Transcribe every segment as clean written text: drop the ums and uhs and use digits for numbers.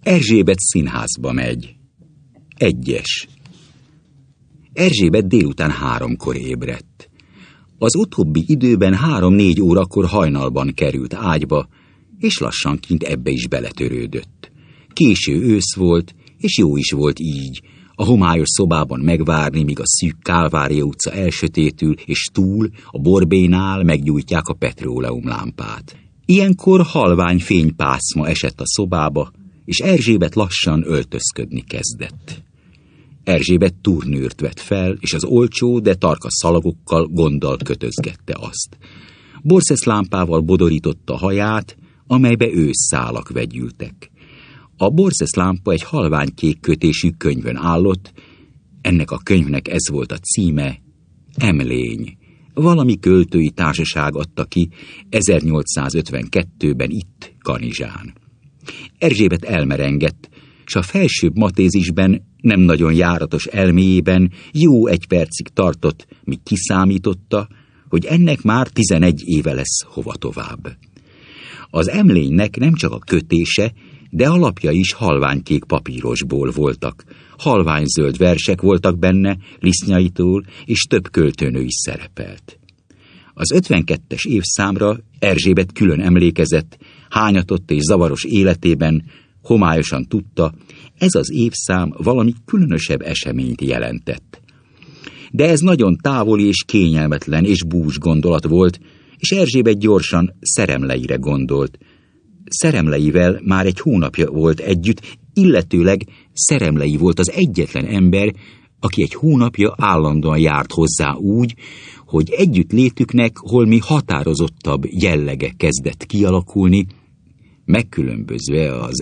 Erzsébet színházba megy. 1. Erzsébet délután 3-kor ébredt. Az utóbbi időben 3-4 órakor hajnalban került ágyba, és lassanként ebbe is beletörődött. Késő ősz volt, és jó is volt így, a homályos szobában megvárni, míg a szűk Kálvária utca elsötétül, és túl, a borbénál meggyújtják a petróleumlámpát. Ilyenkor halvány fénypászma esett a szobába, és Erzsébet lassan öltözködni kezdett. Erzsébet turnőrt vett fel, és az olcsó, de tarka szalagokkal gonddal kötözgette azt. Borszeszlámpával bodorította a haját, amelybe ősszálak vegyültek. A borszeszlámpa egy halványkék kötésű könyvön állott, ennek a könyvnek ez volt a címe, Emlény. Valami költői társaság adta ki 1852-ben itt, Kanizsán. Erzsébet elmerengett, s a felsőbb matézisben, nem nagyon járatos elméjében jó 1 percig tartott, míg kiszámította, hogy ennek már 11 éve lesz hova tovább. Az emlénynek nem csak a kötése, de alapja is halványkék papírosból voltak. Halványzöld versek voltak benne, Lisztnyaitól, és több költőnő is szerepelt. Az 52-es évszámra Erzsébet külön emlékezett, hányatott és zavaros életében, homályosan tudta, ez az évszám valami különösebb eseményt jelentett. De ez nagyon távoli és kényelmetlen és bús gondolat volt, és Erzsébet gyorsan Szeremleire gondolt. Szeremleivel már 1 hónapja volt együtt, illetőleg Szeremlei volt az egyetlen ember, aki 1 hónapja állandóan járt hozzá úgy, hogy együttlétüknek holmi határozottabb jellege kezdett kialakulni, megkülönbözve az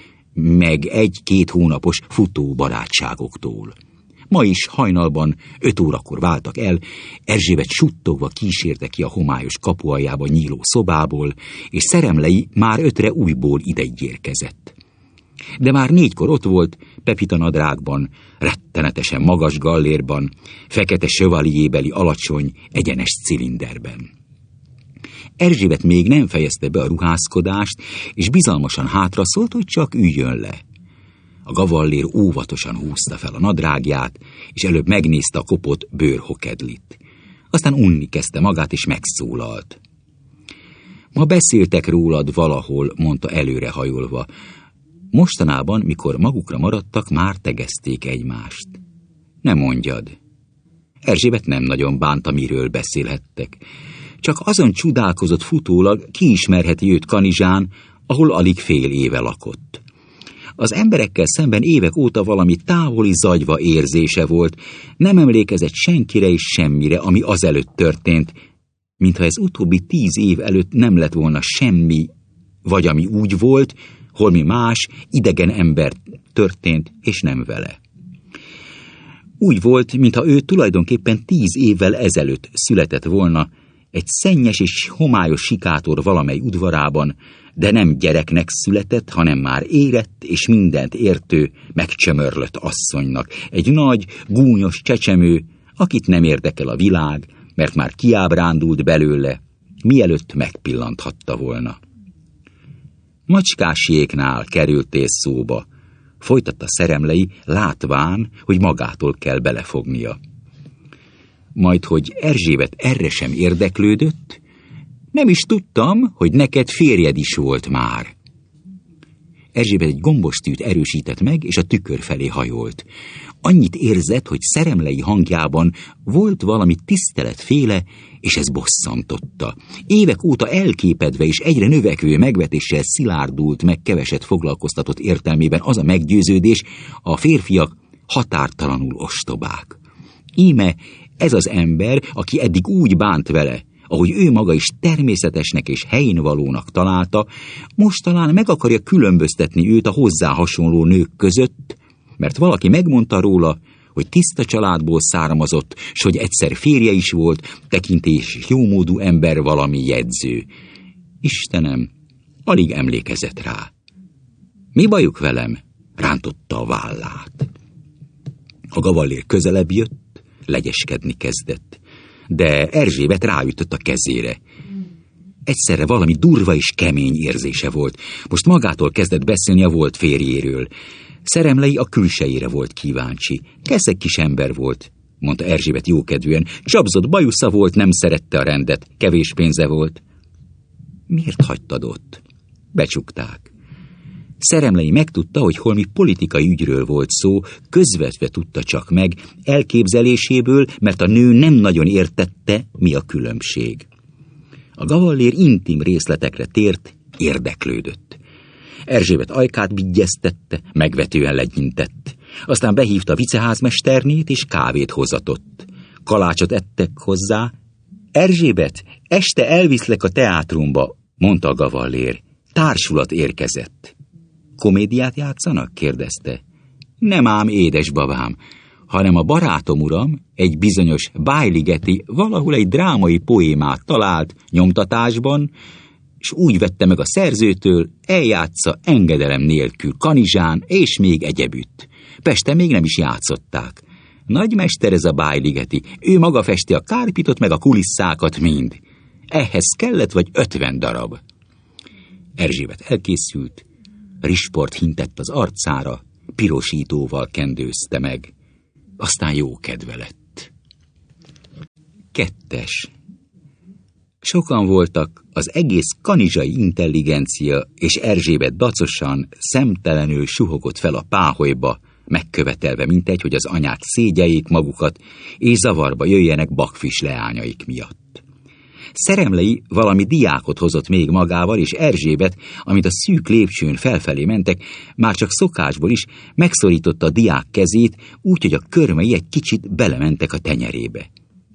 1-2 hónapos futó barátságoktól. Ma is hajnalban 5 órakor váltak el, Erzsébet suttogva kísérte ki a homályos kapualjába nyíló szobából, és Szeremlei már 5-re újból ideig érkezett. De már 4-kor ott volt, pepita nadrágban, rettenetesen magas gallérban, fekete chevalier-beli alacsony, egyenes cilinderben. Erzsébet még nem fejezte be a ruházkodást, és bizalmasan hátraszólt, hogy csak üljön le. A gavallér óvatosan húzta fel a nadrágját, és előbb megnézte a kopott bőrhokedlit. Aztán unni kezdte magát, és megszólalt. Ma beszéltek rólad valahol, mondta előrehajolva. Mostanában, mikor magukra maradtak, már tegezték egymást. Ne mondjad. Erzsébet nem nagyon bánta, miről beszélhettek. Csak azon csodálkozott futólag, ki ismerheti őt Kanizsán, ahol alig fél éve lakott. Az emberekkel szemben évek óta valami távoli zagyva érzése volt, nem emlékezett senkire és semmire, ami azelőtt történt, mintha ez utóbbi 10 év előtt nem lett volna semmi, vagy ami úgy volt, holmi más, idegen ember történt, és nem vele. Úgy volt, mintha ő tulajdonképpen 10 évvel ezelőtt született volna, egy szennyes és homályos sikátor valamely udvarában, de nem gyereknek született, hanem már érett és mindent értő, megcsömörlött asszonynak, egy nagy, gúnyos csecsemő, akit nem érdekel a világ, mert már kiábrándult belőle, mielőtt megpillanthatta volna. Macskásiéknál kerültél szóba, folytatta Szeremlei, látván, hogy magától kell belefognia. Majd, hogy Erzsébet erre sem érdeklődött, nem is tudtam, hogy neked férjed is volt már. Erzsébet egy gombostűt erősített meg, és a tükör felé hajolt. Annyit érzett, hogy Szeremlei hangjában volt valami tiszteletféle, és ez bosszantotta. Évek óta elképedve és egyre növekvő megvetéssel szilárdult meg keveset foglalkoztatott értelmében az a meggyőződés, a férfiak határtalanul ostobák. Íme ez az ember, aki eddig úgy bánt vele, ahogy ő maga is természetesnek és helyénvalónak találta, most talán meg akarja különböztetni őt a hozzá hasonló nők között, mert valaki megmondta róla, hogy tiszta családból származott, s hogy egyszer férje is volt, tekintés és jómódú ember, valami jegyző. Istenem, alig emlékezett rá. Mi bajuk velem? Rántotta a vállát. A gavallér közelebb jött, legyeskedni kezdett, de Erzsébet ráütött a kezére. Egyszerre valami durva és kemény érzése volt. Most magától kezdett beszélni a volt férjéről. Szeremlei a külsejére volt kíváncsi. Keszeg kis ember volt, mondta Erzsébet jókedvűen. Csapzott bajusza volt, nem szerette a rendet, kevés pénze volt. Miért hagytad ott? Becsukták. Szeremlei megtudta, hogy holmi politikai ügyről volt szó, közvetve tudta csak meg, elképzeléséből, mert a nő nem nagyon értette, mi a különbség. A gavallér intim részletekre tért, érdeklődött. Erzsébet ajkát vigyeztette, megvetően legyintett. Aztán behívta a viceházmesternét, és kávét hozatott. Kalácsot ettek hozzá. Erzsébet, este elviszlek a teátrumba, mondta a gavallér. Társulat érkezett. Komédiát játszanak? Kérdezte. Nem ám, édesbabám, hanem a barátom uram egy bizonyos Bájligeti valahol egy drámai poémát talált nyomtatásban, és úgy vette meg a szerzőtől, eljátsza engedelem nélkül Kanizsán és még egyebütt. Pesten még nem is játszották. Nagymester ez a Bájligeti, ő maga festi a kárpitot meg a kulisszákat mind. Ehhez kellett vagy 50 darab. Erzsébet elkészült, rizsport hintett az arcára, pirosítóval kendőzte meg. Aztán jó kedve lett. 2. Sokan voltak, az egész kanizsai intelligencia, és Erzsébet dacosan, szemtelenül suhogott fel a páholyba, megkövetelve mintegy, hogy az anyák szégyeljék magukat, és zavarba jöjjenek bakfis leányaik miatt. Szeremlei valami diákot hozott még magával, és Erzsébet, amint a szűk lépcsőn felfelé mentek, már csak szokásból is megszorította a diák kezét, úgy, hogy a körmei egy kicsit belementek a tenyerébe.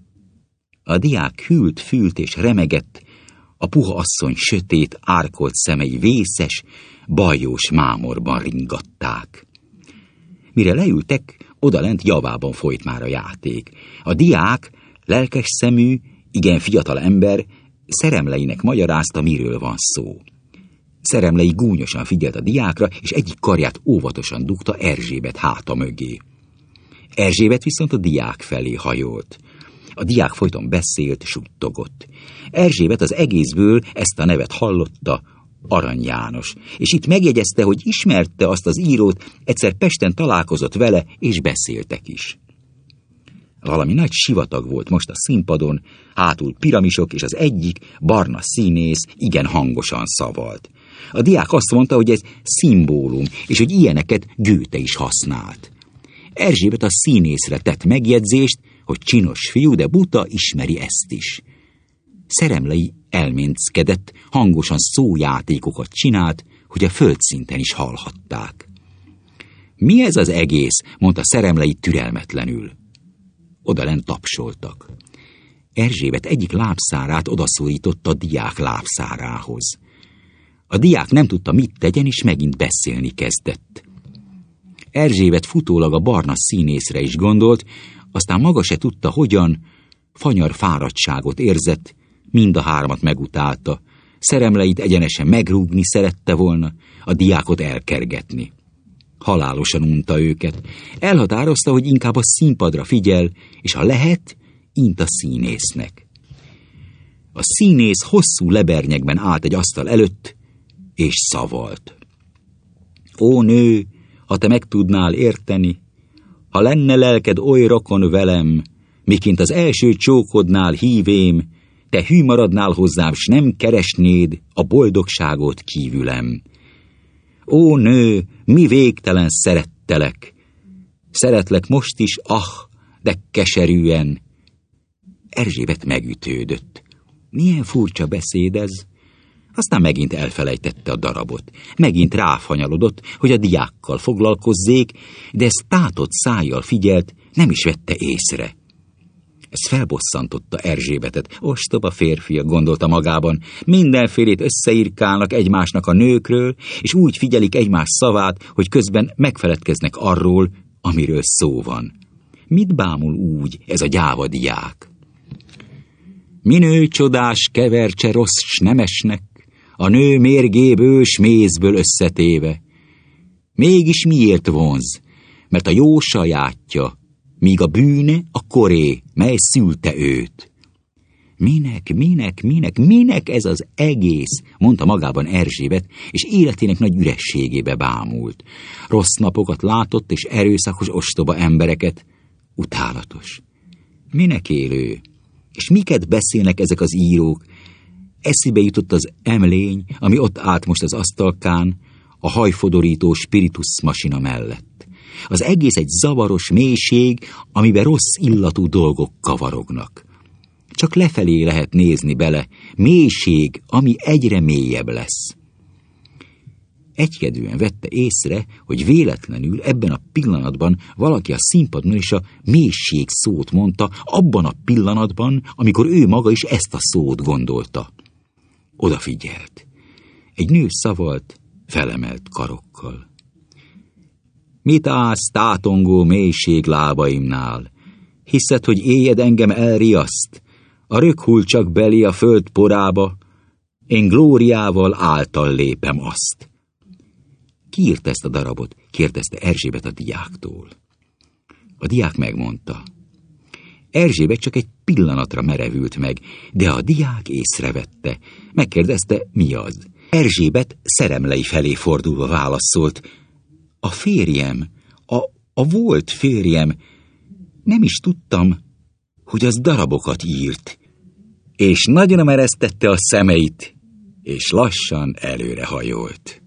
A diák fült és remegett, a puha asszony sötét, árkolt szemei vészes, bajós mámorban ringatták. Mire leültek, odalent javában folyt már a játék. A diák, lelkes szemű, igen fiatal ember, Szeremleinek magyarázta, miről van szó. Szeremlei gúnyosan figyelt a diákra, és egyik karját óvatosan dugta Erzsébet háta mögé. Erzsébet viszont a diák felé hajolt. A diák folyton beszélt, suttogott. Erzsébet az egészből ezt a nevet hallotta, Arany János, és itt megjegyezte, hogy ismerte azt az írót, egyszer Pesten találkozott vele, és beszéltek is. Valami nagy sivatag volt most a színpadon, hátul piramisok, és az egyik, barna színész, igen hangosan szavalt. A diák azt mondta, hogy ez szimbólum, és hogy ilyeneket Goethe is használt. Erzsébet a színészre tett megjegyzést, hogy csinos fiú, de buta, ismeri ezt is. Szeremlei elménckedett, hangosan szójátékokat csinált, hogy a földszinten is hallhatták. Mi ez az egész? Mondta Szeremlei türelmetlenül. Odalent tapsoltak. Erzsébet egyik lábszárát odaszólította a diák lábszárához. A diák nem tudta, mit tegyen, és megint beszélni kezdett. Erzsébet futólag a barna színészre is gondolt, aztán maga se tudta, hogyan, fanyar fáradtságot érzett, mind a hármat megutálta. Szeremleit egyenesen megrúgni szerette volna, a diákot elkergetni. Halálosan unta őket. Elhatározta, hogy inkább a színpadra figyel, és ha lehet, int a színésznek. A színész hosszú lebernyegben állt egy asztal előtt, és szavalt. Ó nő, ha te meg tudnál érteni, ha lenne lelked oly rokon velem, miként az első csókodnál hívém, te hű maradnál hozzám, s nem keresnéd a boldogságot kívülem. Ó nő, mi végtelen szerettelek! Szeretlek most is, de keserűen! Erzsébet megütődött. Milyen furcsa beszéd ez? Aztán megint elfelejtette a darabot. Megint ráfanyalodott, hogy a diákkal foglalkozzék, de ezt tátott szájjal figyelt, nem is vette észre. Ez felbosszantotta Erzsébetet. Ostoba férfiak, gondolta magában, mindenfélét összeirkálnak egymásnak a nőkről, és úgy figyelik egymás szavát, hogy közben megfeledkeznek arról, amiről szó van. Mit bámul úgy ez a gyáva diák? Minő csodás kevercse rossz s nemesnek, a nő mérgéből s mézből összetéve. Mégis miért vonz? Mert a jó sajátja, míg a bűne a koré, mely szülte őt. Minek ez az egész, mondta magában Erzsébet, és életének nagy ürességébe bámult. Rossz napokat látott, és erőszakos, ostoba embereket. Utálatos. Minek élő? És miket beszélnek ezek az írók? Eszébe jutott az emlény, ami ott állt most az asztalkán, a hajfodorító spiritus masina mellett. Az egész egy zavaros mélység, amiben rossz illatú dolgok kavarognak. Csak lefelé lehet nézni bele, mélység, ami egyre mélyebb lesz. Egykedvűen vette észre, hogy véletlenül ebben a pillanatban valaki a színpadon is a mélység szót mondta, abban a pillanatban, amikor ő maga is ezt a szót gondolta. Odafigyelt. Egy nő szavalt, felemelt karokkal. Mit állsz, tátongó mélység lábaimnál? Hiszed, hogy éjjed engem elriaszt? A rög hull csak belé a föld porába, én glóriával által lépem azt. Ki írt ezt a darabot? Kérdezte Erzsébet a diáktól. A diák megmondta. Erzsébet csak egy pillanatra merevült meg, de a diák észrevette. Megkérdezte, mi az. Erzsébet szeremlei felé fordulva válaszolt. A férjem, a volt férjem, nem is tudtam, hogy az darabokat írt. És nagyon meresztette a szemeit, és lassan előrehajolt.